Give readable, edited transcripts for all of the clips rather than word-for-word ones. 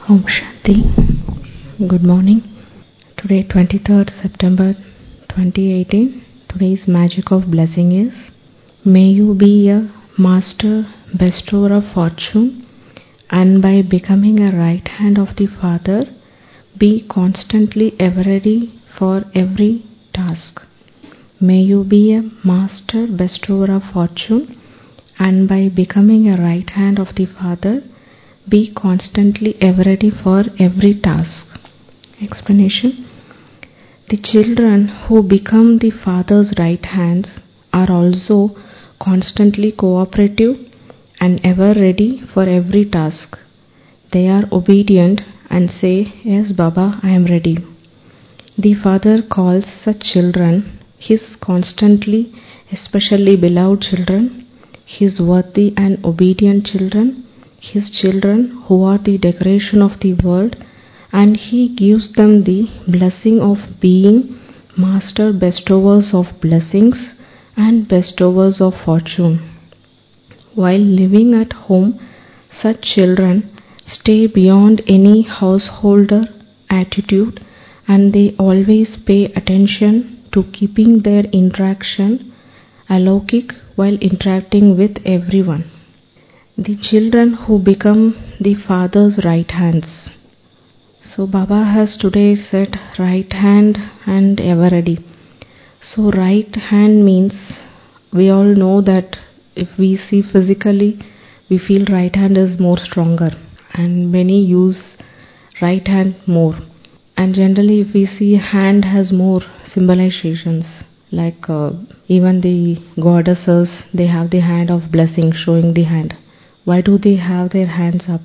Om Shanti. Good morning. Today 23rd September 2018. Today's magic of blessing is: may you be a master bestower of fortune, and by becoming a right hand of the Father, be constantly ever ready for every task. May you be a master bestower of fortune, and by becoming a right hand of the Father, be constantly ever ready for every task. Explanation. The children who become the Father's right hands are also constantly cooperative and ever ready for every task. They are obedient and say, "Yes, Baba, I am ready." The Father calls such children His constantly, especially beloved children, His worthy and obedient children, His children who are the decoration of the world, and He gives them the blessing of being master bestowers of blessings and bestowers of fortune. While living at home, such children stay beyond any householder attitude, and they always pay attention to keeping their interaction alokic while interacting with everyone. The children who become the Father's right hands. So Baba has today said right hand and ever ready. So right hand means, we all know that if we see physically, we feel right hand is more stronger, and many use right hand more. And generally if we see hand has more symbolizations, like even the goddesses, they have the hand of blessing, showing the hand. Why do they have their hands up?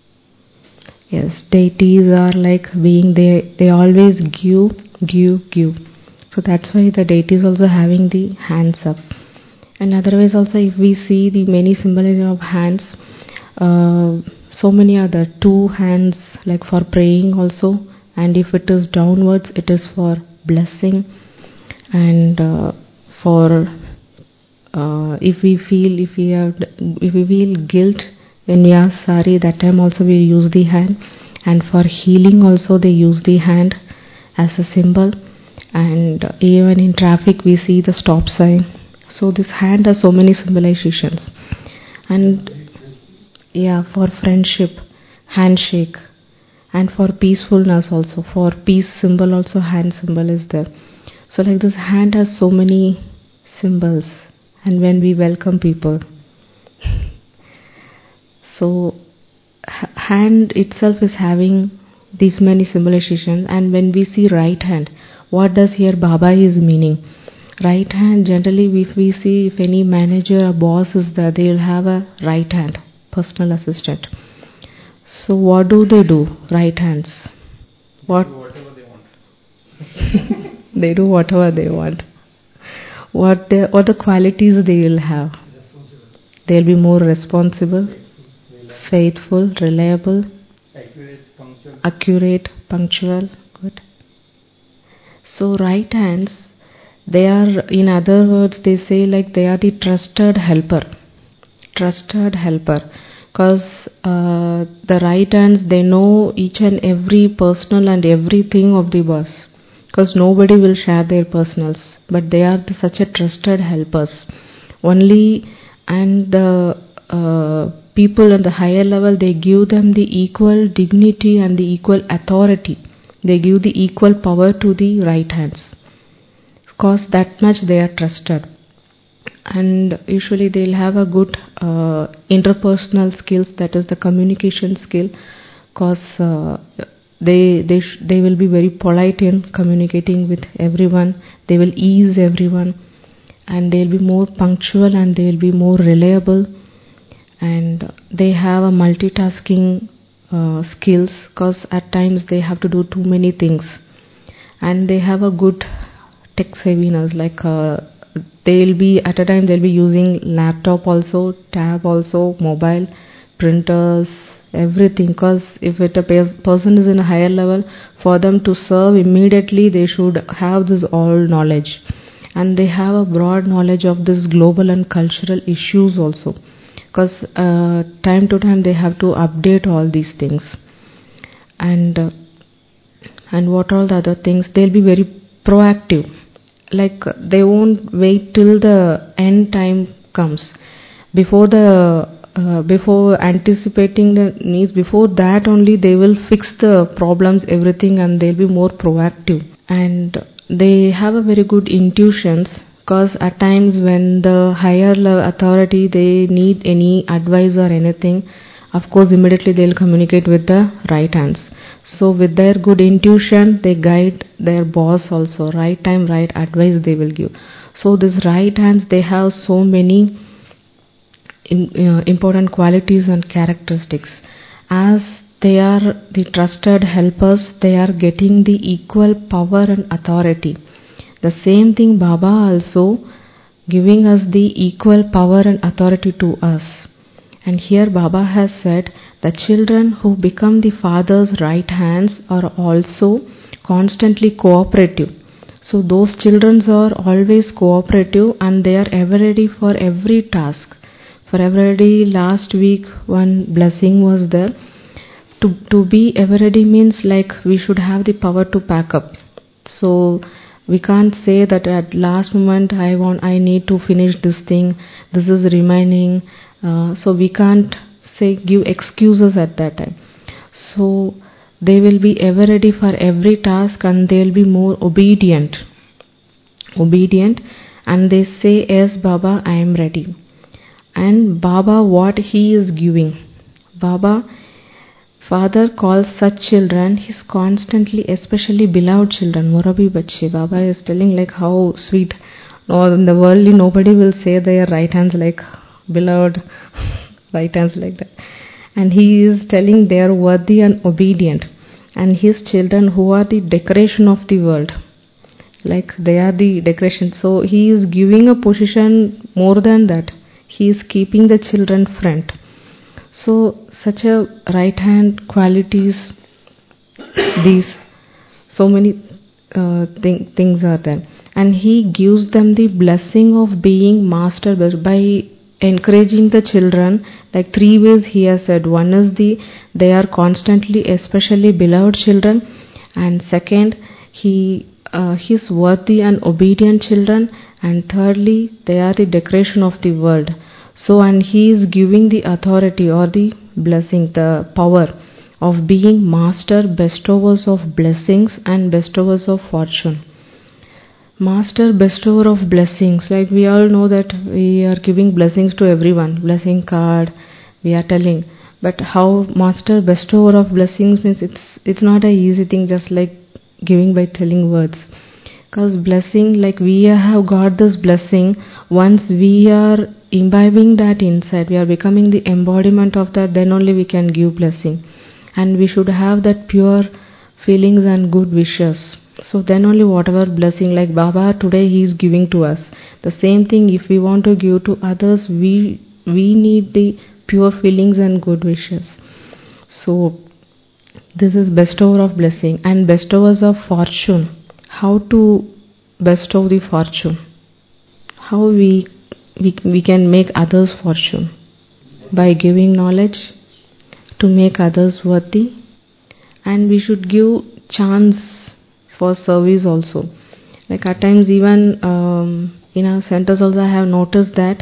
Yes, deities are like being they always give. So that's why the deity is also having the hands up. And otherwise also, if we see the many symbolism of hands, so many other two hands, like for praying also, and if it is downwards, it is for blessing, and for if we feel guilt when we are sorry, that time also we use the hand. And for healing also they use the hand as a symbol. And even in traffic we see the stop sign. So this hand has so many symbolizations. And for friendship, handshake, and for peacefulness also, for peace symbol also hand symbol is there. So like this hand has so many symbols. And when we welcome people, so hand itself is having these many symbolizations. And when we see right hand, what does here Baba is meaning? Right hand, generally if we see, if any manager or boss is there, they will have a right hand, personal assistant. So what do? Right hands? What? They do whatever they want. They do whatever they want. What the qualities they will have? They will be more responsible, faithful, reliable, accurate, punctual. Good. So right hands, they are, in other words, they say like they are the trusted helper. Trusted helper. Because the right hands, they know each and every personal and everything of the boss. Because nobody will share their personals, but they are such a trusted helpers. Only, and the people at the higher level, they give them the equal dignity and the equal authority. They give the equal power to the right hands. Because that much they are trusted. And usually they'll have a good interpersonal skills, that is the communication skill. Because they will be very polite in communicating with everyone. They will ease everyone, and they will be more punctual, and they will be more reliable. And they have a multitasking skills, because at times they have to do too many things. And they have a good tech savviness, like they'll be at a time they'll be using laptop also, tab also, mobile, printers, everything. Because if a person is in a higher level, for them to serve immediately, they should have this all knowledge. And they have a broad knowledge of this global and cultural issues also. Because time to time they have to update all these things. and what all the other things. They'll be very proactive. Like they won't wait till the end time comes. Before anticipating the needs, before that only they will fix the problems, everything, and they'll be more proactive. And they have a very good intuitions, because at times when the higher authority they need any advice or anything, of course immediately they'll communicate with the right hands. So with their good intuition they guide their boss also. Right time, right advice they will give. So these right hands, they have so many important qualities and characteristics. As they are the trusted helpers, they are getting the equal power and authority. The same thing Baba also giving us the equal power and authority to us. And here Baba has said, the children who become the father's right hands are also constantly cooperative. So those children are always cooperative and they are ever ready for every task. For every last week one blessing was there. To be ever ready means like we should have the power to pack up. So we can't say that at last moment I need to finish this thing, this is remaining. So we can't say give excuses at that time. So they will be ever ready for every task and they will be more obedient, and they say, yes Baba, I am ready. And Baba, what he is giving, Baba, Father calls such children his constantly, especially beloved children, Morabi Bache. Baba is telling like how sweet. No, in the world nobody will say their right hands like beloved right hands like that. And he is telling they are worthy and obedient. And his children who are the decoration of the world. Like they are the decoration. So he is giving a position more than that. He is keeping the children front. So such a right hand qualities, these so many things are there, and he gives them the blessing of being master by encouraging the children. Like 3 ways he has said. One is they are constantly, especially beloved children, and second his worthy and obedient children, and thirdly they are the decoration of the world. So, and he is giving the authority or the blessing, the power of being master, bestowers of blessings and bestowers of fortune. Master, bestower of blessings, like we all know that we are giving blessings to everyone, blessing card we are telling, but how master, bestower of blessings means it's not an easy thing just like giving by telling words. Because blessing, like we have got this blessing, once we are imbibing that inside, we are becoming the embodiment of that, then only we can give blessing. And we should have that pure feelings and good wishes. So then only whatever blessing, like Baba today he is giving to us. The same thing if we want to give to others, we need the pure feelings and good wishes. So this is bestower of blessing. And bestowers of fortune. How to bestow the fortune? How we can make others fortune? By giving knowledge to make others worthy. And we should give chance for service also. Like at times even in our centers also I have noticed that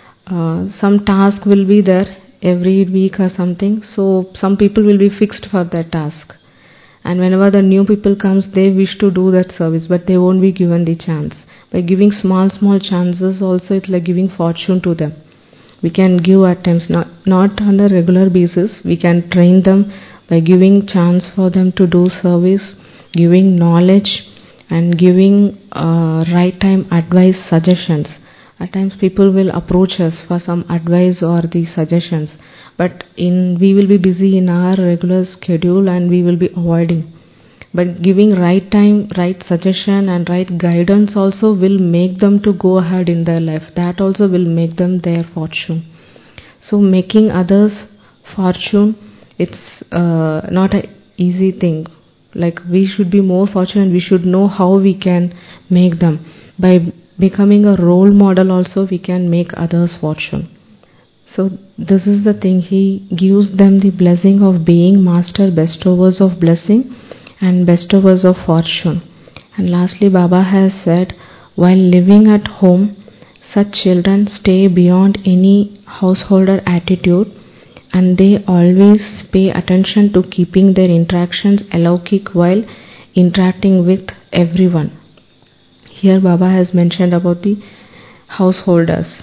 some task will be there every week or something. So some people will be fixed for that task. And whenever the new people comes, they wish to do that service, but they won't be given the chance. By giving small chances also, it's like giving fortune to them. We can give at times, not on a regular basis. We can train them by giving chance for them to do service, giving knowledge, and giving right time advice, suggestions. At times people will approach us for some advice or the suggestions. But we will be busy in our regular schedule and we will be avoiding. But giving right time, right suggestion and right guidance also will make them to go ahead in their life. That also will make them their fortune. So making others fortune, it's not an easy thing. Like we should be more fortunate, we should know how we can make them. By becoming a role model also we can make others fortune. So this is the thing, he gives them the blessing of being master bestowers of blessing and bestowers of fortune. And lastly, Baba has said, while living at home, such children stay beyond any householder attitude, and they always pay attention to keeping their interactions alaukic while interacting with everyone. Here Baba has mentioned about the householders.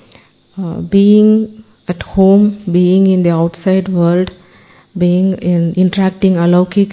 Being at home, being in the outside world, being interacting alaukic,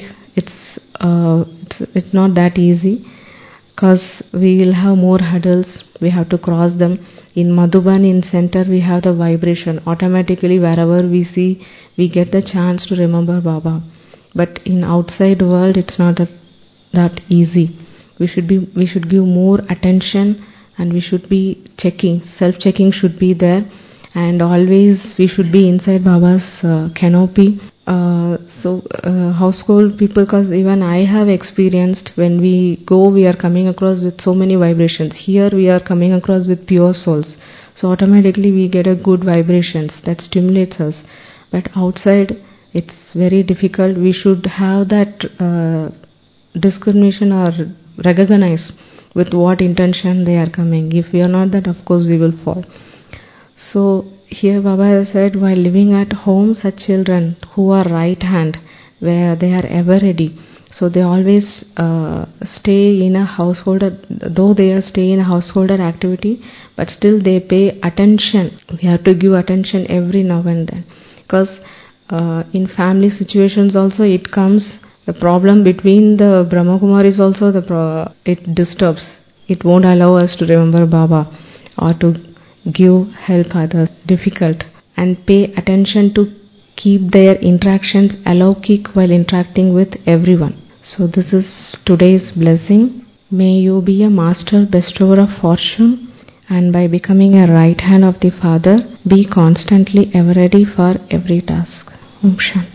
it's not that easy, because we will have more hurdles, we have to cross them. In Madhuban, in center, we have the vibration. Automatically, wherever we see, we get the chance to remember Baba. But in outside world, it's not that easy. We should give more attention, and we should be checking. Self-checking should be there, and always we should be inside Baba's canopy. Household people, because even I have experienced, when we go, we are coming across with so many vibrations. Here we are coming across with pure souls. So automatically we get a good vibrations that stimulates us. But outside, it's very difficult. We should have that discrimination or recognize with what intention they are coming. If we are not that, of course we will fall. So here Baba has said, while living at home, such children who are right hand, where they are ever ready, so they always stay in a householder, though they stay in a householder activity, but still they pay attention. We have to give attention every now and then, because in family situations also it comes, the problem between the Brahma Kumaris also, it disturbs. It won't allow us to remember Baba or to give help others. Difficult. And pay attention to keep their interactions alaukic while interacting with everyone. So this is today's blessing. May you be a master bestower of fortune, and by becoming a right hand of the Father, be constantly ever ready for every task. Om Shanti.